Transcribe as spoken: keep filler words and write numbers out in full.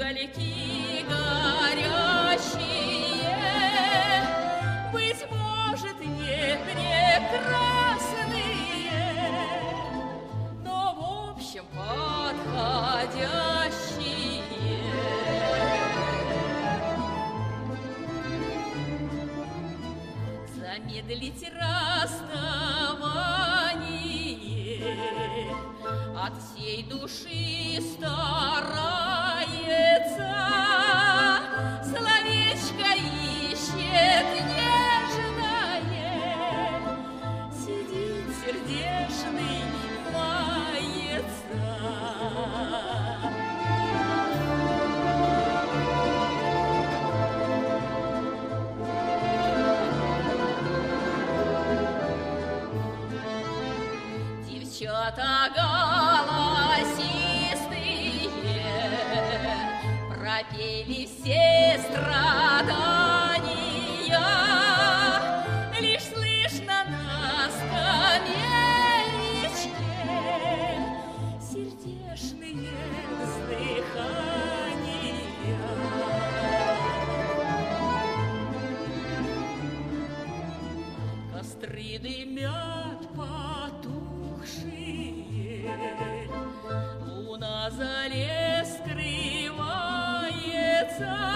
угольки горящие, быть может, не прекрасные, но в общем подходящие. Замедлить расставание от всей души старается, словечко ищет нежное, сидит сердечный, мается. Девчата голосистые пропели все страдания, лишь слышно на скамеечке сердечные вздыхания. Костры дымят потухшие, луна за лес скрывается.